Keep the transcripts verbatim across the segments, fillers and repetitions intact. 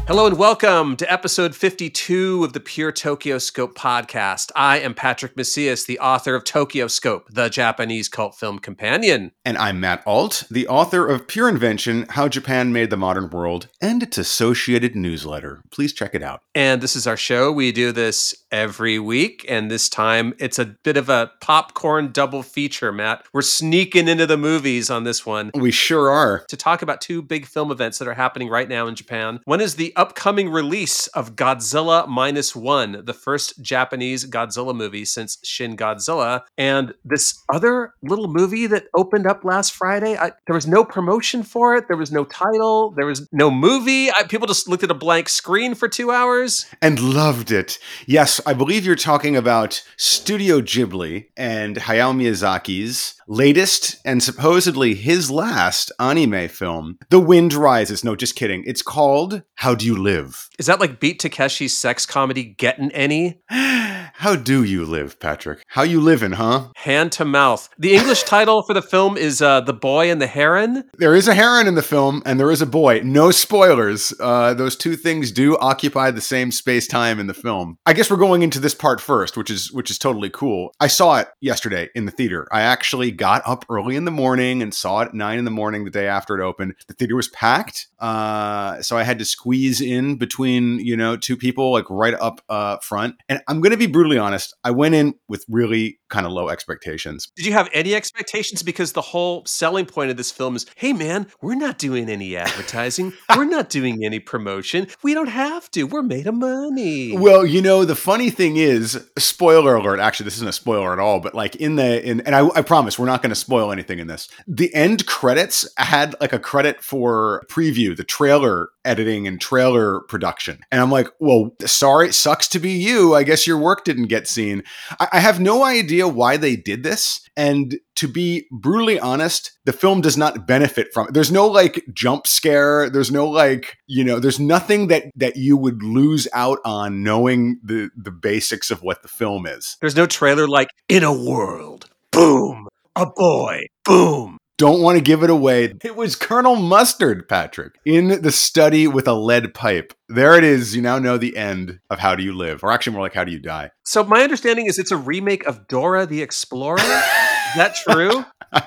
Hello and welcome to episode fifty-two of the Pure Tokyo Scope podcast. I am Patrick Macias, the author of Tokyo Scope, the Japanese cult film companion. And I'm Matt Alt, the author of Pure Invention, How Japan Made the Modern World, and its associated newsletter. Please check it out. And this is our show. We do this every week, and this time it's a bit of a popcorn double feature, Matt. We're sneaking into the movies on this one. We sure are. To talk about two big film events that are happening right now in Japan. One is the upcoming release of Godzilla Minus One, the first Japanese Godzilla movie since Shin Godzilla. And this other little movie that opened up last Friday, I, there was no promotion for it. There was no title. There was no movie. I, people just looked at a blank screen for two hours. And loved it. Yes, I believe you're talking about Studio Ghibli and Hayao Miyazaki's latest and supposedly his last anime film, The Wind Rises. No, just kidding. It's called How Do You Live? Is that like Beat Takeshi's sex comedy Gettin' Any? How do you live, Patrick? How you living, huh? Hand to mouth. The English title for the film is uh, The Boy and the Heron. There is a heron in the film, and there is a boy. No spoilers. Uh, those two things do occupy the same space-time in the film. I guess we're going into this part first, which is which is totally cool. I saw it yesterday in the theater. I actually got up early in the morning and saw it at nine in the morning the day after it opened. The theater was packed, uh, so I had to squeeze in between, you know, two people, like right up uh, front. And I'm going to be brutally honest, I went in with really kind of low expectations. Did you have any expectations? Because the whole selling point of this film is, hey man, we're not doing any advertising. We're not doing any promotion. We don't have to. We're made of money. Well, you know, the funny thing is, spoiler alert, actually, this isn't a spoiler at all, but like in the, in, and I, I promise we're not going to spoil anything in this. The end credits had like a credit for preview, the trailer editing and trailer production. And I'm like, well, sorry, sucks to be you. I guess your work didn't get seen. I, I have no idea why they did this. And to be brutally honest, the film does not benefit from it. There's no like jump scare. There's no like, you know, there's nothing that that you would lose out on knowing the the basics of what the film is. There's no trailer like, in a world, boom, a boy, boom. Don't want to give it away. It was Colonel Mustard, Patrick, in the study with a lead pipe. There it is. You now know the end of How Do You Live? Or actually more like How Do You Die? So my understanding is it's a remake of Dora the Explorer. Is that true?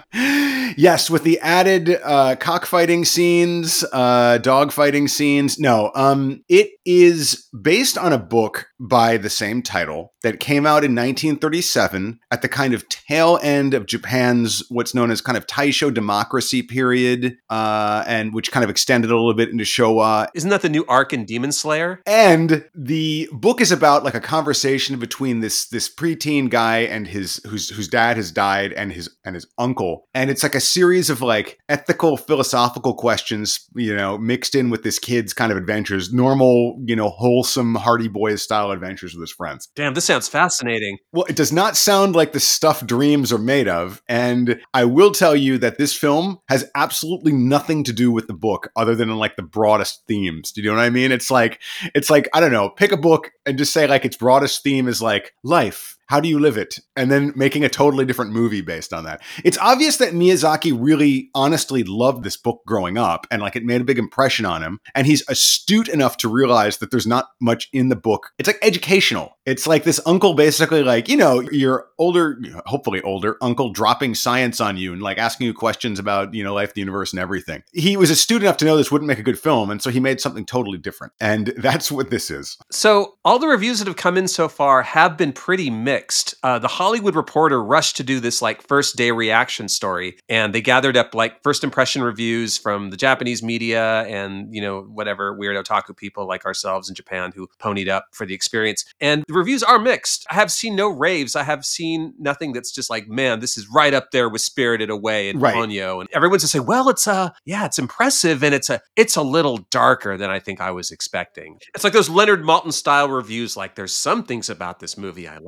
Yes, with the added uh, cockfighting scenes, uh, dogfighting scenes. No, um, it is based on a book by the same title that came out in nineteen thirty-seven at the kind of tail end of Japan's what's known as kind of Taisho democracy period, uh, and which kind of extended a little bit into Showa. Isn't that the new arc in Demon Slayer? And the book is about like a conversation between this this preteen guy and his whose whose dad has died and his and his uncle, and it's like a series of like ethical philosophical questions, you know, mixed in with this kid's kind of adventures, normal, you know, wholesome Hardy Boys style adventures with his friends. Damn, this sounds fascinating. Well, it does not sound like the stuff dreams are made of, and I will tell you that this film has absolutely nothing to do with the book other than like the broadest themes. Do you know what I mean? It's like it's like I don't know, pick a book and just say like its broadest theme is like life. How do you live it? And then making a totally different movie based on that. It's obvious that Miyazaki really honestly loved this book growing up and like it made a big impression on him. And he's astute enough to realize that there's not much in the book. It's like educational. It's like this uncle basically like, you know, your older, hopefully older uncle dropping science on you and like asking you questions about, you know, life, the universe and everything. He was astute enough to know this wouldn't make a good film. And so he made something totally different. And that's what this is. So all the reviews that have come in so far have been pretty mixed. Uh, the Hollywood Reporter rushed to do this like first day reaction story, and they gathered up like first impression reviews from the Japanese media and, you know, whatever weird otaku people like ourselves in Japan who ponied up for the experience. And the reviews are mixed. I have seen no raves. I have seen nothing that's just like, man, this is right up there with Spirited Away and right. Ponyo. And everyone's just saying, well, it's uh, yeah, it's impressive, and it's a it's a little darker than I think I was expecting. It's like those Leonard Maltin style reviews, like there's some things about this movie I like.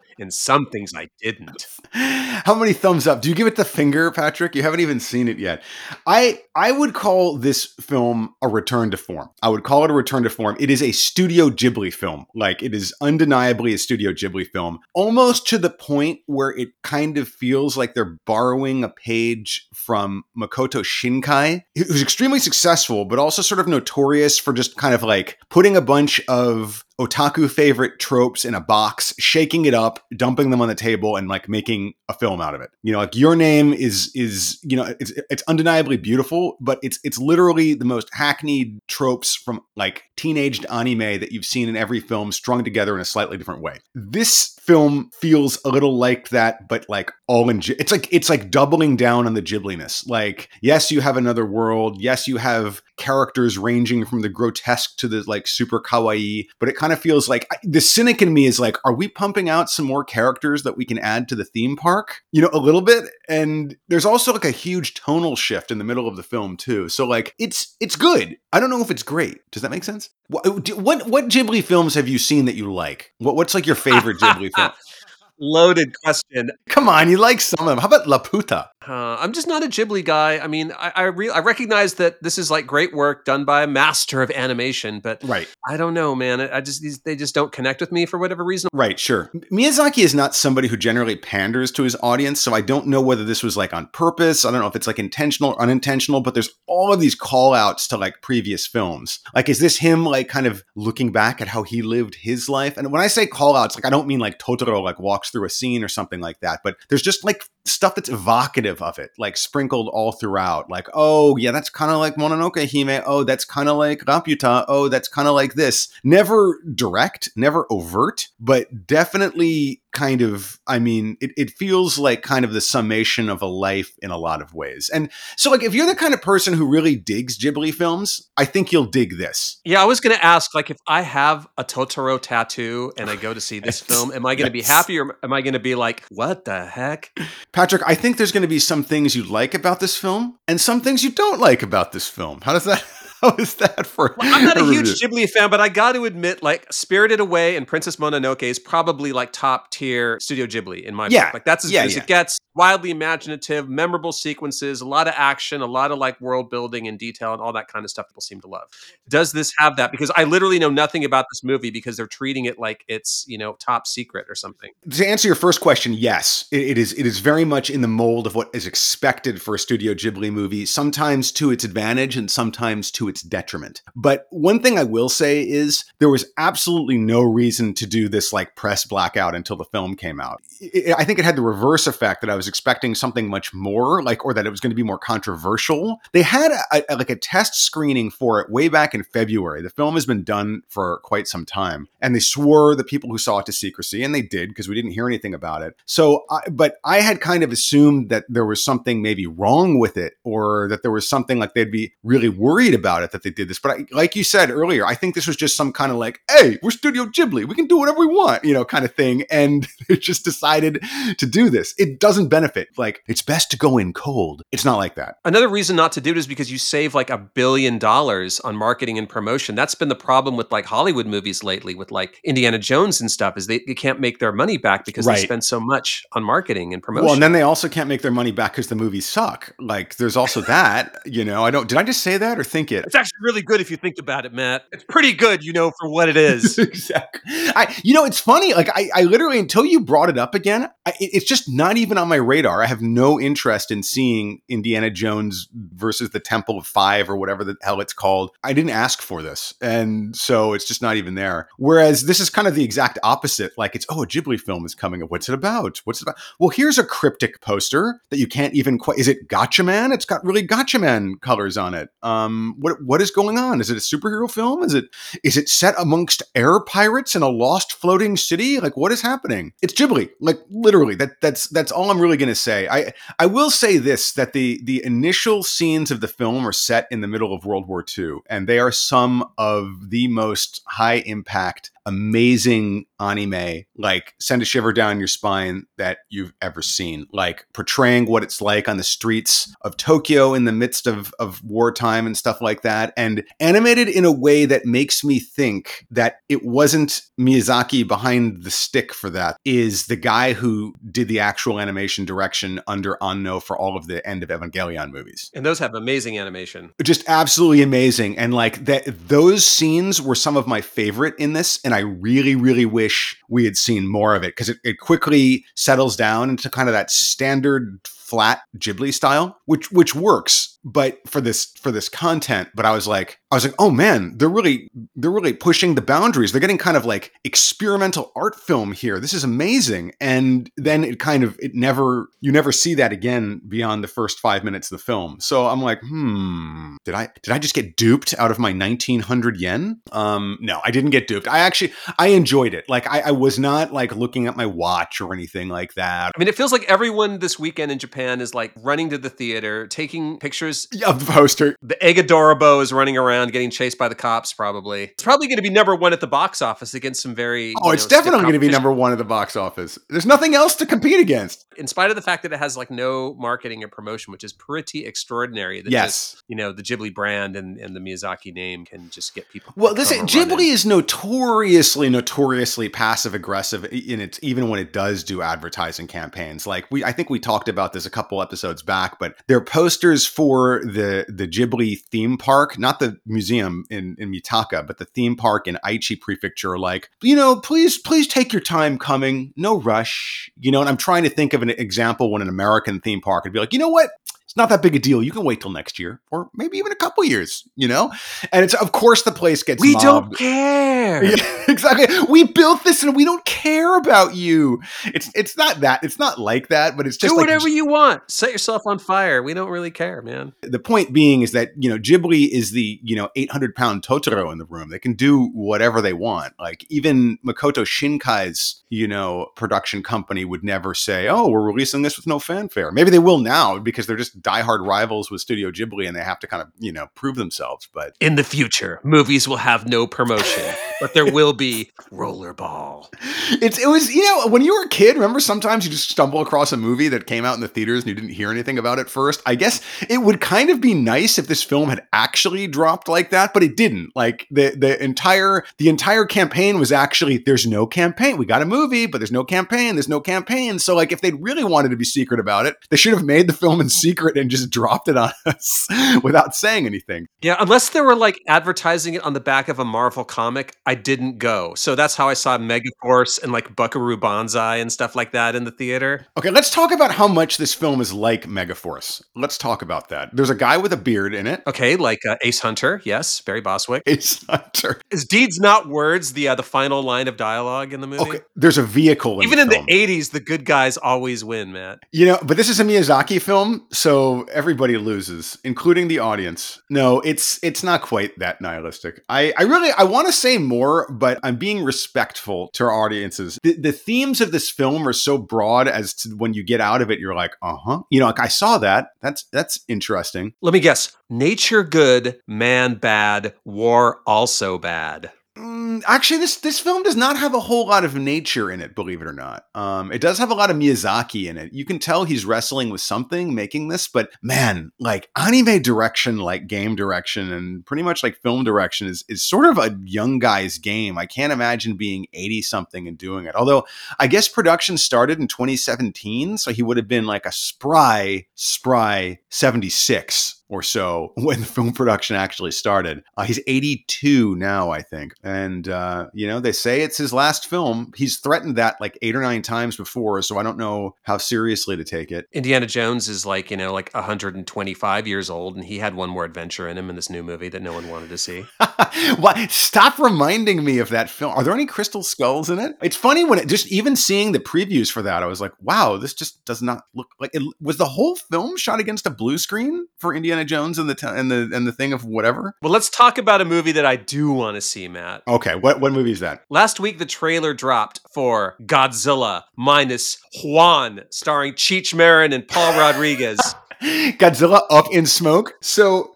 and some things I didn't. How many thumbs up? Do you give it the finger, Patrick? You haven't even seen it yet. I I would call this film a return to form. I would call it a return to form. It is a Studio Ghibli film. Like, it is undeniably a Studio Ghibli film, almost to the point where it kind of feels like they're borrowing a page from Makoto Shinkai, who's extremely successful, but also sort of notorious for just kind of like putting a bunch of otaku favorite tropes in a box, shaking it up, dumping them on the table, and like making a film out of it. You know, like Your Name is is you know it's it's undeniably beautiful, but it's it's literally the most hackneyed tropes from like teenaged anime that you've seen in every film strung together in a slightly different way. This film feels a little like that, but like all in. It's like it's like doubling down on the Ghibli-ness. Like, yes, you have another world. Yes, you have characters ranging from the grotesque to the like super kawaii, but it kind of feels like the cynic in me is like, are we pumping out some more characters that we can add to the theme park? You know, a little bit. And there's also like a huge tonal shift in the middle of the film too. So like, it's it's good. I don't know if it's great. Does that make sense? What what, what Ghibli films have you seen that you like? What, what's like your favorite Ghibli film? Loaded question. Come on, you like some of them. How about Laputa? Uh, I'm just not a Ghibli guy. I mean, I I, re- I recognize that this is like great work done by a master of animation, but Right. I don't know, man. I, I just these, they just don't connect with me for whatever reason. Right, sure. Miyazaki is not somebody who generally panders to his audience, so I don't know whether this was like on purpose. I don't know if it's like intentional or unintentional, but there's all of these call outs to like previous films. Like, is this him like kind of looking back at how he lived his life? And when I say call outs, like I don't mean like Totoro like walks through a scene or something like that, but there's just like stuff that's evocative of it, like sprinkled all throughout. Like, oh yeah, that's kind of like Mononoke Hime. Oh, that's kind of like Laputa. Oh, that's kind of like this. Never direct, never overt, but definitely kind of, I mean, it, it feels like kind of the summation of a life in a lot of ways. And so like, if you're the kind of person who really digs Ghibli films, I think you'll dig this. Yeah, I was going to ask, like, if I have a Totoro tattoo and I go to see this film, am I going to be Yes. happy or am I going to be like, what the heck? Patrick, I think there's going to be some things you like about this film and some things you don't like about this film. How does that... How is that for? Well, I'm not a review? huge Ghibli fan, but I got to admit, like, Spirited Away and Princess Mononoke is probably like top tier Studio Ghibli in my Yeah. book. Like, that's as Yeah, good as yeah. it gets. Wildly imaginative, memorable sequences, a lot of action, a lot of like world building and detail and all that kind of stuff people seem to love. Does this have that? Because I literally know nothing about this movie because they're treating it like it's, you know, top secret or something. To answer your first question, yes, it, it is. It is very much in the mold of what is expected for a Studio Ghibli movie, sometimes to its advantage and sometimes to its detriment. But one thing I will say is there was absolutely no reason to do this like press blackout until the film came out. It, I think it had the reverse effect that I was expecting something much more like, or that it was going to be more controversial. They had a, a, like a test screening for it way back in February. The film has been done for quite some time, and they swore the people who saw it to secrecy, and they did because we didn't hear anything about it. So, I, but I had kind of assumed that there was something maybe wrong with it, or that there was something like they'd be really worried about it that they did this. But I, like you said earlier, I think this was just some kind of like, hey, we're Studio Ghibli, we can do whatever we want, you know, kind of thing. And they just decided to do this. It doesn't benefit. Like, it's best to go in cold. It's not like that. Another reason not to do it is because you save like a billion dollars on marketing and promotion. That's been the problem with like Hollywood movies lately with like Indiana Jones and stuff is they, they can't make their money back because Right. they spend so much on marketing and promotion. Well, and then they also can't make their money back because the movies suck. Like, there's also that, you know, I don't, did I just say that or think it? It's actually really good if you think about it, Matt. It's pretty good, you know, for what it is. Exactly. I, you know, it's funny. Like, I, I literally, until you brought it up again, I, it- it's just not even on my radar. I have no interest in seeing Indiana Jones versus the Temple of Five or whatever the hell it's called. I didn't ask for this. And so it's just not even there. Whereas this is kind of the exact opposite. Like, it's, oh, a Ghibli film is coming. What's it about? What's it about? Well, here's a cryptic poster that you can't even quite, is it Gatchaman? It's got really Gatchaman colors on it. Um, what, what is going on? Is it a superhero film? Is it, is it set amongst air pirates in a lost floating city? Like, what is happening? It's Ghibli. Like, literally, that that's that's all I'm really going to say. I I will say this, that the the initial scenes of the film are set in the middle of World War Two, and they are some of the most high impact, amazing anime like send a shiver down your spine that you've ever seen. Like portraying what it's like on the streets of Tokyo in the midst of, of wartime and stuff like that. And animated in a way that makes me think that it wasn't Miyazaki behind the stick for that, is the guy who did the actual animation direction under Anno for all of the End of Evangelion movies. And those have amazing animation. Just absolutely amazing. And like that, those scenes were some of my favorite in this. And I really, really wish we had seen more of it, because it, it quickly settles down into kind of that standard flat Ghibli style, which which works, but for this for this content. But I was like, I was like, oh man, they're really they're really pushing the boundaries. They're getting kind of like experimental art film here. This is amazing. And then it kind of it never you never see that again beyond the first five minutes of the film. So I'm like, hmm, did I did I just get duped out of my nineteen hundred yen? Um, no, I didn't get duped. I actually I enjoyed it. Like I, I was not like looking at my watch or anything like that. I mean, it feels like everyone this weekend in Japan is like running to the theater, taking pictures of the poster. The Egadorabo is running around getting chased by the cops, probably. It's probably going to be number one at the box office against some very... Oh, it's know, definitely going to be number one at the box office. There's nothing else to compete against. In spite of the fact that it has like no marketing or promotion, which is pretty extraordinary. That yes. Just, you know, the Ghibli brand and, and the Miyazaki name can just get people... Well, this Ghibli running. is notoriously, notoriously passive-aggressive in its, even when it does do advertising campaigns. Like, we, I think we talked about this a couple episodes back, but their posters for the the Ghibli theme park, not the museum in, in Mitaka, but the theme park in Aichi Prefecture, are like, you know, please, please take your time coming, no rush. You know, and I'm trying to think of an example when an American theme park would be like, you know what? It's not that big a deal. You can wait till next year, or maybe even a couple years, you know? And it's, of course, the place gets We mobbed. don't care. Yeah, exactly. We built this and we don't care about you. It's it's not that. It's not like that, but it's just do like, whatever you want. Set yourself on fire. We don't really care, man. The point being is that, you know, Ghibli is the, you know, eight hundred pound Totoro in the room. They can do whatever they want. Like even Makoto Shinkai's, you know, production company would never say, oh, we're releasing this with no fanfare. Maybe they will now because they're just diehard rivals with Studio Ghibli and they have to kind of, you know, prove themselves. But in the future, movies will have no promotion, but there will be Rollerball. It's, it was, you know, when you were a kid, remember sometimes you just stumble across a movie that came out in the theaters and you didn't hear anything about it first. I guess it would kind of be nice if this film had actually dropped like that, but it didn't. Like the, the entire, the entire campaign was actually, there's no campaign. We got a movie, but there's no campaign. There's no campaign. So like if they'd really wanted to be secret about it, they should have made the film in secret and just dropped it on us without saying anything. Yeah, unless they were like advertising it on the back of a Marvel comic, I didn't go. So that's how I saw Megaforce and like Buckaroo Banzai and stuff like that in the theater. Okay, let's talk about how much this film is like Megaforce. Let's talk about that. There's a guy with a beard in it. Okay, like uh, Ace Hunter. Yes, Barry Bostwick. Ace Hunter. Is deeds not words the uh, the final line of dialogue in the movie? Okay, there's a vehicle in Even the in film. the eighties, the good guys always win, Matt. You know, but this is a Miyazaki film, so everybody loses, including the audience. No, it's it's not quite that nihilistic. I, I really, I want to say more, but I'm being respectful to our audiences. The, the themes of this film are so broad as to when you get out of it, you're like, uh-huh. You know, like I saw that. That's that's interesting. Let me guess. Nature good, man bad, war also bad. Mm, actually, this this film does not have a whole lot of nature in it, believe it or not. Um, it does have a lot of Miyazaki in it. You can tell he's wrestling with something making this, but man, like anime direction, like game direction, and pretty much like film direction is, is sort of a young guy's game. I can't imagine being eighty-something and doing it. Although, I guess production started in twenty seventeen, so he would have been like a spry, spry seventy-six. Or so when the film production actually started. Uh, he's eighty-two now, I think. And, uh, you know, they say it's his last film. He's threatened that like eight or nine times before, so I don't know how seriously to take it. Indiana Jones is like, you know, like one hundred twenty-five years old, and he had one more adventure in him in this new movie that no one wanted to see. Why? Stop reminding me of that film. Are there any crystal skulls in it? It's funny when it just, even seeing the previews for that, I was like, wow, this just does not look like it. Was the whole film shot against a blue screen for Indiana Jones and the t- and the and the thing of whatever? Well, let's talk about a movie that I do want to see, Matt. Okay, what what movie is that? Last week, the trailer dropped for Godzilla minus Juan, starring Cheech Marin and Paul Rodriguez. Godzilla Up in Smoke. So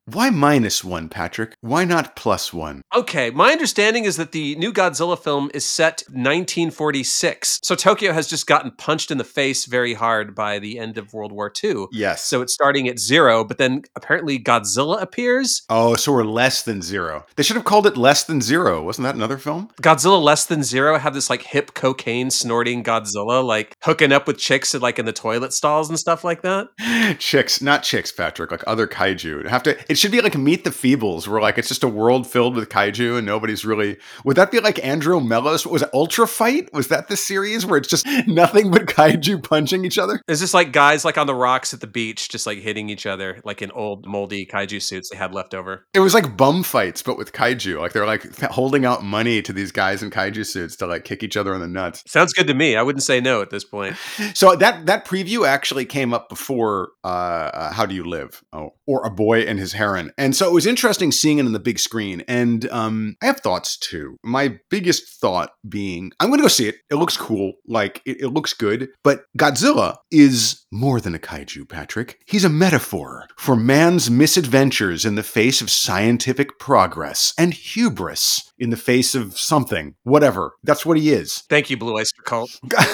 Why minus one, Patrick? Why not plus one? Okay, my understanding is that the new Godzilla film is set nineteen forty-six. So Tokyo has just gotten punched in the face very hard by the end of World War Two. Yes. So it's starting at zero, but then apparently Godzilla appears. Oh, so we're less than zero. They should have called it Less Than Zero. Wasn't that another film? Godzilla Less Than Zero have this like hip cocaine snorting Godzilla, like hooking up with chicks at, like in the toilet stalls and stuff like that. Chicks, not chicks, Patrick, like other kaiju. It'd have to it should be like Meet the Feebles, where like it's just a world filled with kaiju and nobody's really would that be like Andromelos? Was it Ultra Fight? Was that the series where it's just nothing but kaiju punching each other? It's just like guys like on the rocks at the beach, just like hitting each other, like in old moldy kaiju suits they had left over. It was like bum fights, but with kaiju. Like they're like holding out money to these guys in kaiju suits to like kick each other in the nuts. Sounds good to me. I wouldn't say no at this point. So that that preview actually came up before uh, uh, How Do You Live? Oh, or A Boy and His Heron. And so it was interesting seeing it on the big screen. And um, I have thoughts too. My biggest thought being, I'm going to go see it. It looks cool. Like it, it looks good. But Godzilla is more than a kaiju, Patrick. He's a metaphor for man's misadventures in the face of scientific progress and hubris in the face of something, whatever. That's what he is. Thank you, Blue Oyster Cult.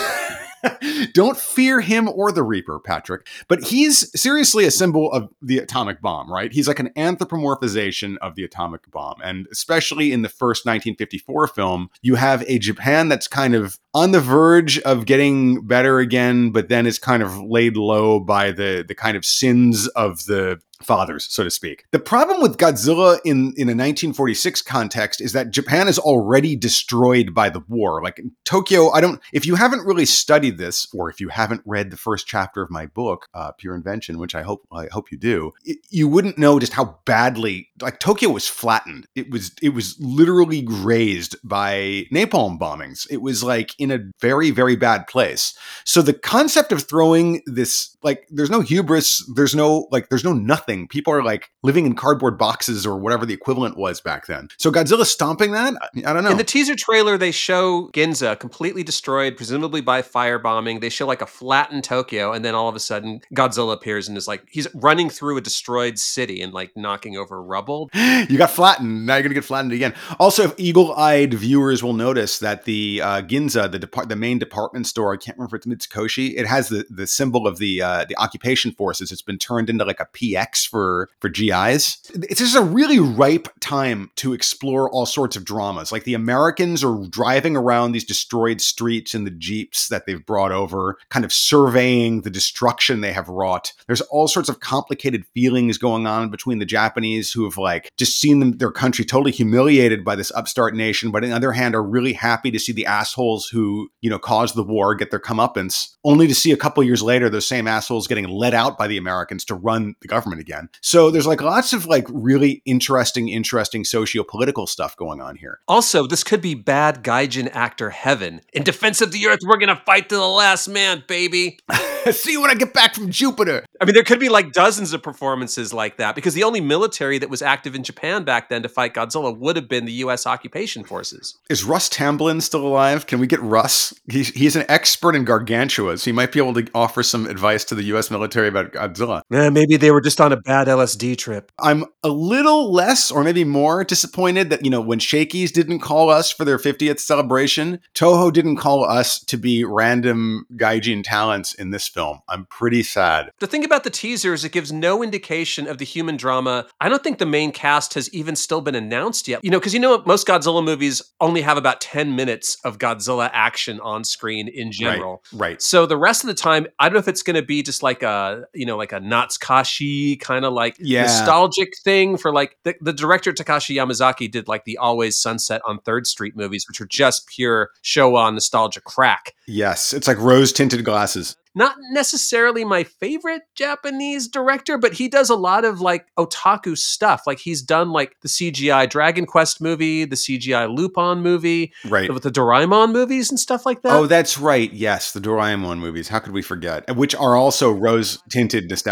Don't fear him or the Reaper, Patrick. But he's seriously a symbol of the atomic bomb, right? He's like an anthropomorphization of the atomic bomb. And especially in the first nineteen fifty-four film, you have a Japan that's kind of on the verge of getting better again, but then is kind of laid low by the, the kind of sins of the fathers, so to speak. The problem with Godzilla in, in a nineteen forty-six context is that Japan is already destroyed by the war. Like Tokyo, I don't, if you haven't really studied this, or if you haven't read the first chapter of my book, uh, Pure Invention, which I hope, I hope you do, it, you wouldn't know just how badly, like Tokyo was flattened. It was, it was literally razed by napalm bombings. It was like in a very, very bad place. So the concept of throwing this, like, there's no hubris, there's no, like, there's no nothing. People are like living in cardboard boxes or whatever the equivalent was back then. So Godzilla stomping that? I don't know. In the teaser trailer, they show Ginza completely destroyed, presumably by firebombing. They show like a flattened Tokyo, and then all of a sudden Godzilla appears and is like, he's running through a destroyed city and like knocking over rubble. You got flattened. Now you're going to get flattened again. Also, if eagle-eyed viewers will notice that the uh, Ginza, the depart- the main department store, I can't remember if it's Mitsukoshi, it has the, the symbol of the uh, the occupation forces. It's been turned into like a P X for, for G Is. It's just a really ripe time to explore all sorts of dramas. Like the Americans are driving around these destroyed streets in the Jeeps that they've brought over, kind of surveying the destruction they have wrought. There's all sorts of complicated feelings going on between the Japanese who have like just seen them, their country totally humiliated by this upstart nation, but on the other hand are really happy to see the assholes who, you know, caused the war get their comeuppance, only to see a couple years later those same assholes getting let out by the Americans to run the government again. So there's like lots of like really interesting, interesting socio-political stuff going on here. Also, this could be bad gaijin actor heaven. In defense of the earth, we're gonna fight to the last man, baby. See you when I get back from Jupiter. I mean, there could be like dozens of performances like that because the only military that was active in Japan back then to fight Godzilla would have been the U S occupation forces. Is Russ Tamblyn still alive? Can we get Russ? He's, he's an expert in gargantuas. He might be able to offer some advice to the U S military about Godzilla. Eh, maybe they were just on a bad L S D trip. I'm a little less or maybe more disappointed that, you know, when Shakey's didn't call us for their fiftieth celebration, Toho didn't call us to be random gaijin talents in this film. I'm pretty sad. The thing about the teaser is it gives no indication of the human drama. I don't think the main cast has even still been announced yet. You know, because you know most Godzilla movies only have about ten minutes of Godzilla action on screen in general. Right, right. So the rest of the time, I don't know if it's going to be just like a, you know, like a Natsukashi kind of like yeah. nostalgic thing for like the, the director Takashi Yamazaki did like the Always Sunset on Third Street movies, which are just pure Showa nostalgia crack. Yes, it's like rose tinted glasses. Not necessarily my favorite Japanese director, but he does a lot of like otaku stuff. Like he's done like the C G I Dragon Quest movie, the C G I Lupin movie, right, with the Doraemon movies and stuff like that. Oh, that's right. Yes, the Doraemon movies. How could we forget? Which are also rose tinted nostalgia.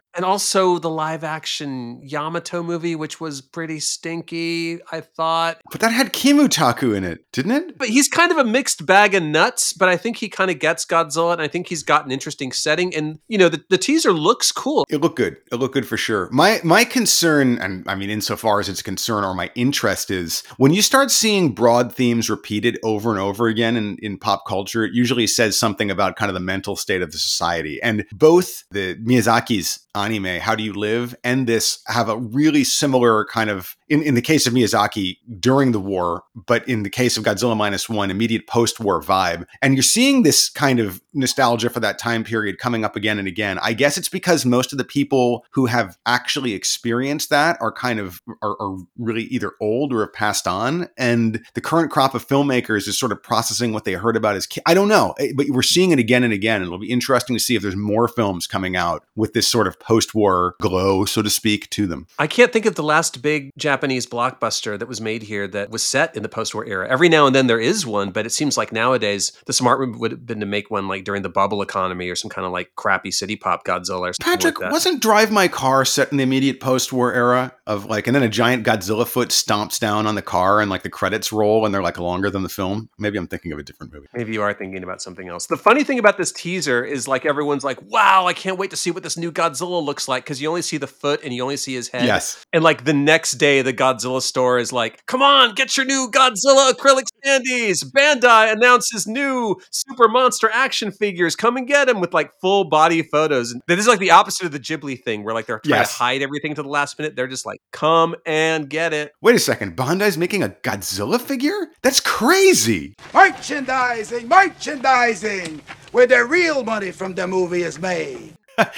And also the live action Yamato movie, which was pretty stinky, I thought. But that had Kimutaku in it, didn't it? But he's kind of a mixed bag of nuts, but I think he kind of gets Godzilla, and I think he's got an interesting setting. And, you know, the, the teaser looks cool. It looked good. It looked good for sure. My my concern, and I mean, insofar as it's a concern or my interest is, when you start seeing broad themes repeated over and over again in, in pop culture, it usually says something about kind of the mental state of the society. And both the Miyazaki's anime, How Do You Live, and this have a really similar kind of, in, in the case of Miyazaki, during the war, but in the case of Godzilla Minus One, immediate post-war vibe. And you're seeing this kind of nostalgia for that time period coming up again and again. I guess it's because most of the people who have actually experienced that are kind of, are, are really either old or have passed on. And the current crop of filmmakers is sort of processing what they heard about as kids. I don't know, but we're seeing it again and again. And it'll be interesting to see if there's more films coming out with this sort of post-war glow, so to speak, to them. I can't think of the last big Japanese blockbuster that was made here that was set in the post-war era. Every now and then there is one, but it seems like nowadays the smart move would have been to make one like during the bubble economy or some kind of like crappy city pop Godzilla or something Patrick, like that. wasn't Drive My Car set in the immediate post-war era of like, and then a giant Godzilla foot stomps down on the car and like the credits roll and they're like longer than the film? Maybe I'm thinking of a different movie. Maybe you are thinking about something else. The funny thing about this teaser is like everyone's like, wow, I can't wait to see what this new Godzilla looks like, because you only see the foot and you only see his head. Yes. And like the next day, the Godzilla store is like, come on, get your new Godzilla acrylic standees. Bandai announces new super monster action figures. Come and get them, with like full body photos. And this is like the opposite of the Ghibli thing where like they're trying Yes. to hide everything to the last minute. They're just like, come and get it. Wait a second. Bandai's making a Godzilla figure? That's crazy. Merchandising, merchandising, where the real money from the movie is made.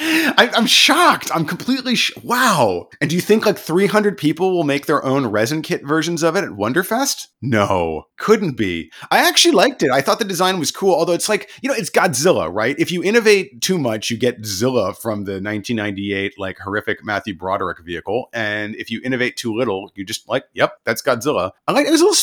I, I'm shocked. I'm completely sh- wow. And do you think like three hundred people will make their own resin kit versions of it at Wonderfest? No, couldn't be. I actually liked it. I thought the design was cool, although it's like, you know, it's Godzilla, right? If you innovate too much, you get Zilla from the nineteen ninety-eight like horrific Matthew Broderick vehicle. And if you innovate too little, you just like, yep, that's Godzilla. I like it. Was a little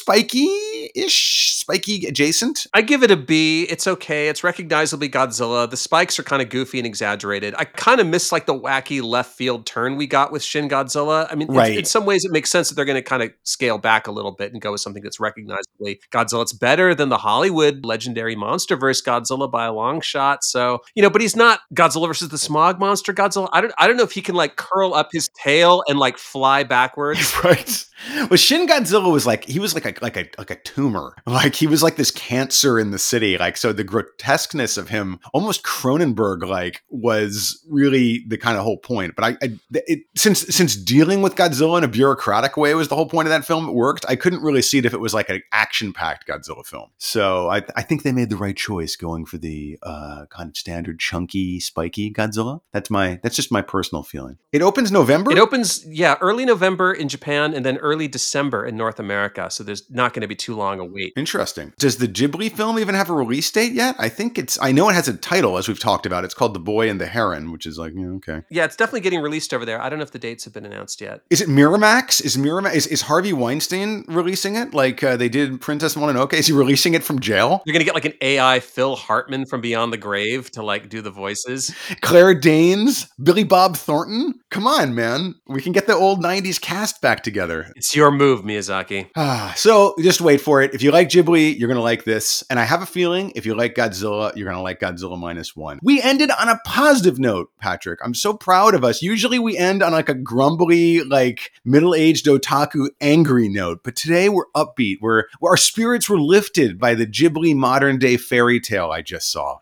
spiky-ish, spiky adjacent. I give it a B. It's okay. It's recognizably Godzilla. The spikes are kind of goofy and exaggerated. I kind of miss like the wacky left field turn we got with Shin Godzilla. I mean, Right. in, in some ways it makes sense that they're going to kind of scale back a little bit and go with something that's recognizably Godzilla. It's better than the Hollywood legendary MonsterVerse Godzilla by a long shot. So, you know, but he's not Godzilla versus the Smog Monster Godzilla. I don't I don't know if he can like curl up his tail and like fly backwards. Right. Well, Shin Godzilla was like, he was like a like a like a tumor. Like he was like this cancer in the city. Like, so the grotesqueness of him, almost Cronenberg like, was really the kind of whole point. But I, I it, since since dealing with Godzilla in a bureaucratic way was the whole point of that film, it worked. I couldn't really see it if it was like an action-packed Godzilla film. So I I think they made the right choice going for the uh, kind of standard chunky, spiky Godzilla. That's my that's just my personal feeling. It opens November. It opens, yeah, early November in Japan and then early December in North America. So there's not going to be too long a wait. Interesting. Does the Ghibli film even have a release date yet? I think it's, I know it has a title, as we've talked about. It's called The Boy and the Heron, which is like, yeah, okay. Yeah, it's definitely getting released over there. I don't know if the dates have been announced yet. Is it Miramax? Is Miramax, is, is Harvey Weinstein releasing it? Like uh, they did Princess Mononoke? Is he releasing it from jail? You're going to get like an A I Phil Hartman from Beyond the Grave to like do the voices. Claire Danes? Billy Bob Thornton? Come on, man. We can get the old nineties cast back together. It's your move, Miyazaki. Ah, so just wait for it. If you like Ghibli, you're going to like this. And I have a feeling if you like Godzilla, you're going to like Godzilla Minus One. We ended on a positive note, Patrick. I'm so proud of us. Usually we end on like a grumbly, like middle-aged otaku angry note. But today we're upbeat. We're, our spirits were lifted by the Ghibli modern day fairy tale I just saw.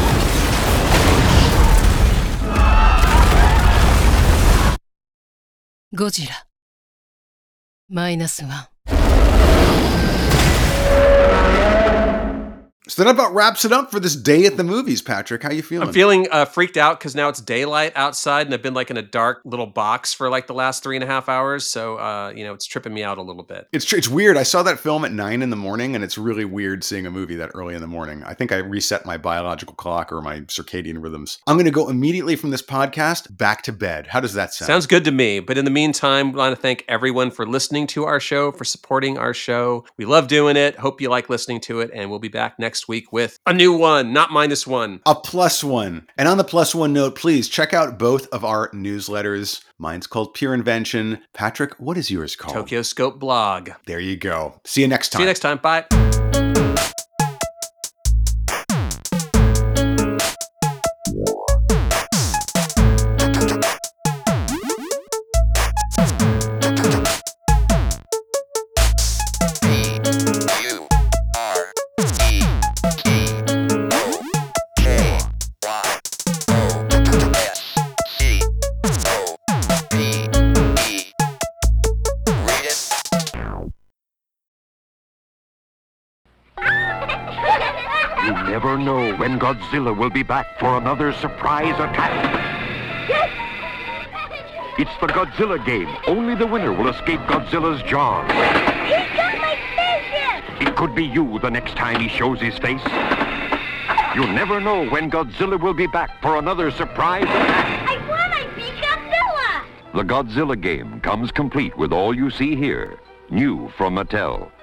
Godzilla. Minus one. So that about wraps it up for this day at the movies, Patrick. How you feeling? I'm feeling uh, freaked out because now it's daylight outside and I've been like in a dark little box for like the last three and a half hours. So, uh, you know, it's tripping me out a little bit. It's tr- it's weird. I saw that film at nine in the morning, and it's really weird seeing a movie that early in the morning. I think I reset my biological clock or my circadian rhythms. I'm going to go immediately from this podcast back to bed. How does that sound? Sounds good to me. But in the meantime, I want to thank everyone for listening to our show, for supporting our show. We love doing it. Hope you like listening to it, and we'll be back next next week with a new one, not minus one. A plus one. And on the plus one note, please check out both of our newsletters. Mine's called Pure Invention. Patrick, what is yours called? Tokyo Scope Blog. There you go. See you next time. See you next time. Bye. Never know when Godzilla will be back for another surprise attack. It's the Godzilla game. Only the winner will escape Godzilla's jaws. He's got my spaceship! It could be you the next time he shows his face. You'll never know when Godzilla will be back for another surprise attack. I won! I beat Godzilla! The Godzilla game comes complete with all you see here. New from Mattel.